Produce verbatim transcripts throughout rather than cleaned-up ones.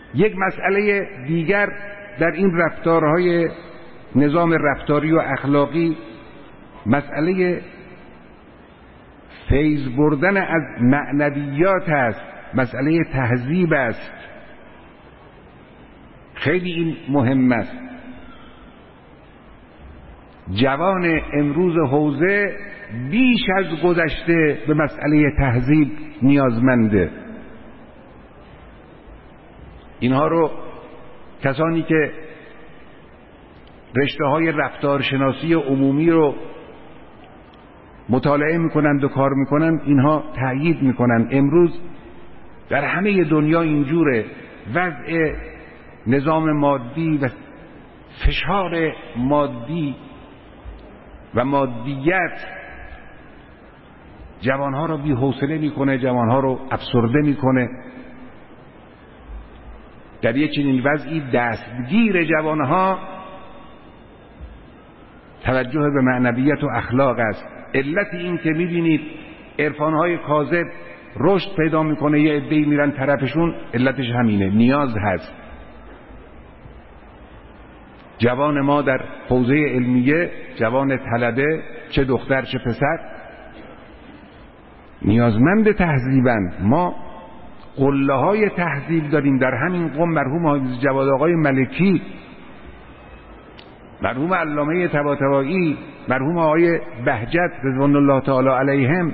یک مسئله دیگر در این رفتارهای نظام رفتاری و اخلاقی مسئله فیض بردن از معنویات است، مسئله تهذیب است. خیلی این مهم است. جوان امروز حوزه بیش از گذشته به مسئله تهذیب نیازمنده. اینها رو کسانی که رشته های رفتارشناسی عمومی رو مطالعه میکنند و کار میکنند اینها تأیید میکنند. امروز در همه دنیا اینجوره، وضع نظام مادی و فشار مادی و مادیت جوانها رو بی حوصله میکنه، جوانها رو افسرده میکنه. در یک چنین وضعی دستگیر جوانها توجه به معنویت و اخلاق است. علت این که میبینید عرفانهای کاذب رشد پیدا میکنه، یه عده‌ای میرن طرفشون، علتش همینه، نیاز هست. جوان ما در حوزه علمیه، جوان طلبه، چه دختر چه پسر، نیازمند تهذیبند. ما قله های تهذیب داریم. در همین قم مرحوم حافظ جواد آقای ملکی، مرحوم علامه طباطبایی، مرحوم آقای بهجت رضوان الله تعالی علیهم،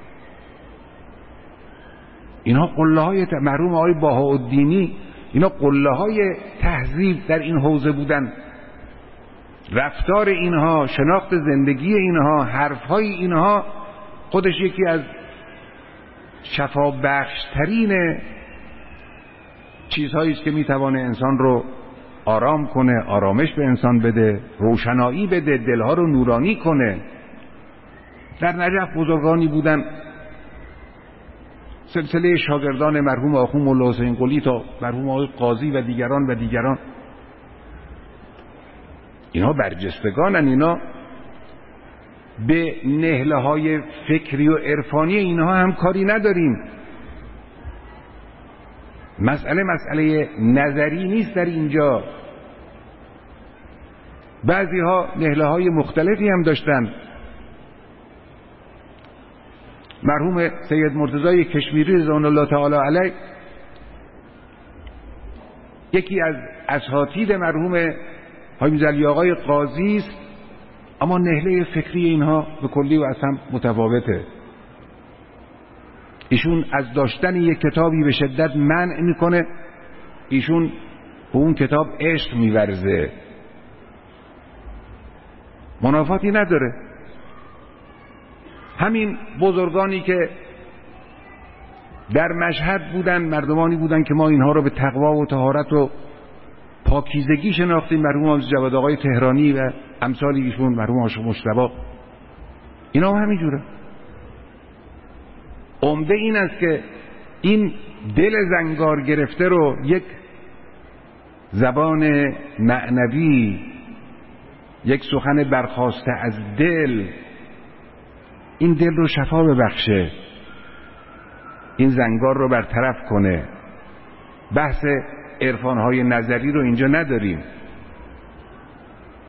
اینها قله های ت... مرحوم آقای بهاءالدینی، اینا قله های تهذیب در این حوزه بودن. رفتار اینها، شناخت زندگی اینها، حرفهای اینها خودش یکی از شفابخشترین چیزهایی است که میتوانه انسان رو آرام کنه، آرامش به انسان بده، روشنایی بده، دلها رو نورانی کنه. در نجف بزرگانی بودن، سلسله شاگردان مرحوم آخوند مولا حسین قلی تا مرحوم آقای قاضی و دیگران و دیگران، اینها برجستگانن. اینا به نهله های فکری و عرفانی اینها هم کاری نداریم. مسئله مسئله نظری نیست در اینجا. بعضی ها نهله های مختلفی هم داشتن. مرحوم سید مرتضی کشمیری رضوان الله تعالی علیه یکی از اساتید مرحوم حاجی علی آقای قاضی است، اما نهله فکری اینها به کلی و اصلا متفاوته. ایشون از داشتن یک کتابی به شدت منع میکنه، ایشون به اون کتاب عشق میورزه، منافاتی نداره. همین بزرگانی که در مشهد بودن، مردمانی بودن که ما اینها رو به تقوا و طهارت و پاکیزگی شناختیم، مرحوم حافظ جواد آقای تهرانی و امثال ایشون، مرحوم عاشق مجتبی، اینا هم همینجوره. عمده این است که این دل زنگار گرفته رو یک زبان معنوی، یک سخن برخاسته از دل، این دل رو شفا ببخشه، این زنگار رو برطرف کنه. بحث عرفانهای نظری رو اینجا نداریم.